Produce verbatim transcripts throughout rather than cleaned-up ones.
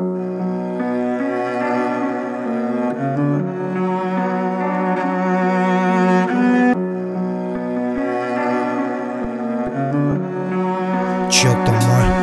Чё там,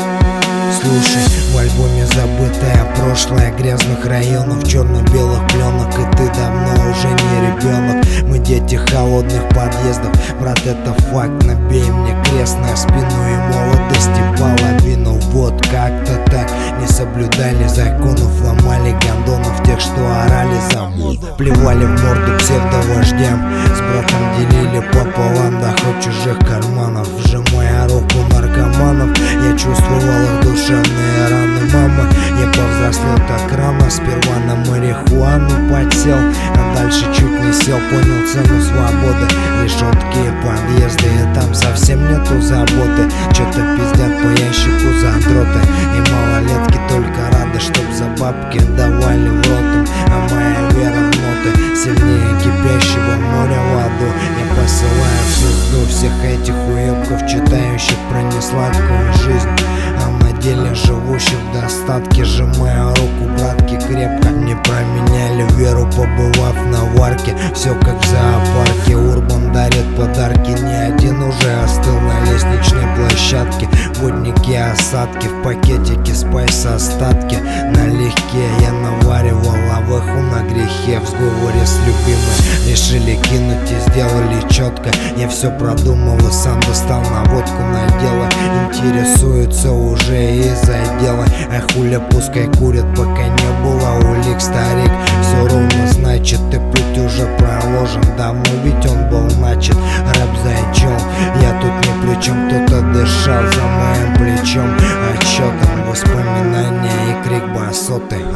мой? Слушай, в альбоме забытое прошлое грязных районов, черно-белых пленок, и ты давно уже не ребенок. Мы дети холодных подъездов, брат, это факт. Набей мне крест на спину и молодости половину. Вот как-то так. Не соблюдали законов, ломали гондонов, тех, что орали за мной, плевали в морду псевдовождям. С братом делили пополам доход чужих карманов, сжимая руку наркоманов. Я чувствовал их душевные раны, мама. Я повзрослел так рано, сперва на марихуану подсел, а дальше чуть не сел, понял цену свободы. Решетки и подъезды, и там совсем нету заботы. Чё-то пиздят по ящику задроты, и малолетки только рады, чтоб за бабки давали в ротом. А моя вера в ноты сильнее кипящего моря в аду. Я посылаю в звезду всех этих уебков, читающих про несладкую жизнь, а на деле живущих в достатке. Сжимая руку, братки, крепко. Не променяли веру, побывав на варке. Все как в зоопарке, Урбан дарит подарки. Ни один уже остыл на лестничной площадке. Водники, осадки, в пакетике спайс остатки. Налегке я наваривал лавыху на грехе. В сговоре с любимой решили кинуть и сделали четко. Я все продумал и сам достал наводку на дело. Интересуются уже из-за дела, а хуля пускай курят, пока не было улик. Старик все ровно значит, и путь уже проложен давно, ведь он был начат. Рэп зачем? Я тут ни при чем, кто-то дышал за моим плечом. А чё там воспоминания и крик басоты?